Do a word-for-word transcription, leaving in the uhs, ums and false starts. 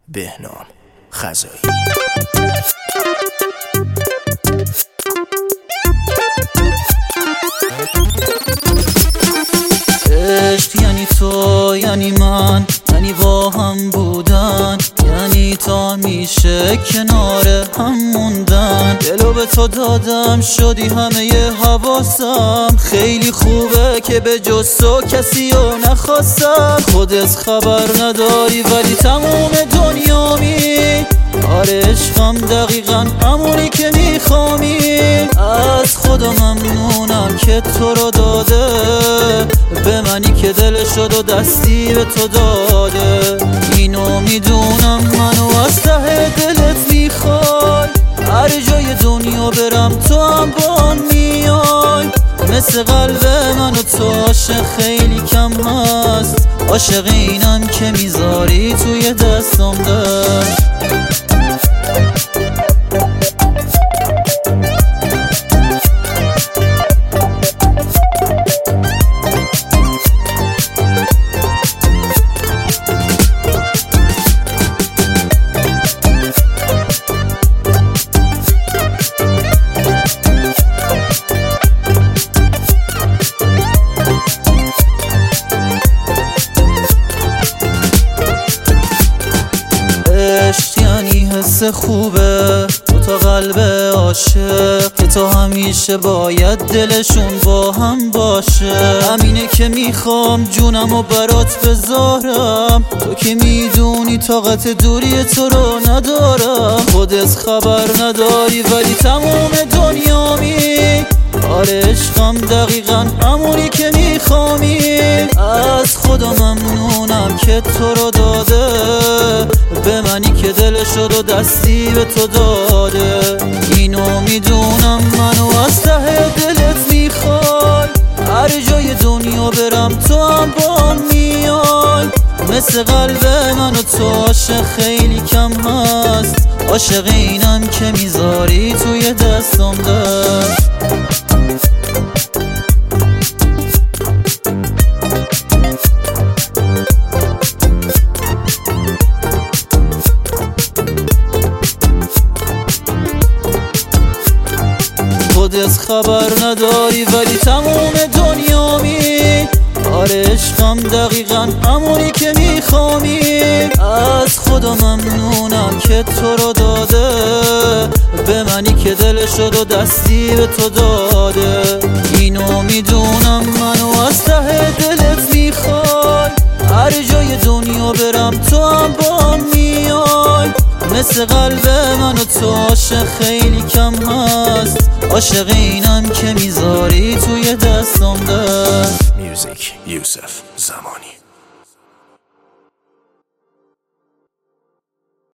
بهنام خزایی. عشق یعنی تو، یعنی من، یعنی با هم بودن، یعنی تا میشه کنار هم موندن. دلو به تو دادم شدی همه ی حواسم، خیلی خوبه که به جز تو کسی رو نخواستم. خودت خبر نداری ولی تموم دنیامی، آره عشقم دقیقا همونی که میخوامی. از خدا ممنونم که تو رو داده به منی که دل شد و دستی به تو داده. اینو میدونم منو از ته دلت میخوای، هر جای دنیا برم تو هم با میای. مثل قلب من و تو عاشق خیلی کم هست، عاشق اینم که میذاری توی دستم دست. حس خوبه تو تا قلب عاشق که تو همیشه باید دلشون با هم باشه. همینه که میخوام جونم و برات بذارم، تو که میدونی طاقت دوری تو رو ندارم. خودت خبر نداری ولی تموم دنیامی، آره عشقم دقیقا همونی که میخوامی. از خدا ممنونم که تو رو داده به منی که دل شد و دستی به تو داده. اینو میدونم منو از ته دلت میخوای، هر جای دنیا برم تو هم با میای. مثل قلب من و تو عاشق خیلی کم هست، عاشق اینم که میذاری توی دستم دست. خودت خبر نداری ولی تموم دنیامی، آره عشقم دقیقا همونی که میخوامی. از خدا ممنونم که تو رو داده به منی که دل شد و دستی به تو داده. اینو میدونم منو از ته دلت میخوای، هر جای دنیا برم تو هم با میای. مثل قلب من و تو عاشق خیلی کم هست، عاشق اینم که میذاری توی دستم دست. میوزیک یوسف زمانی.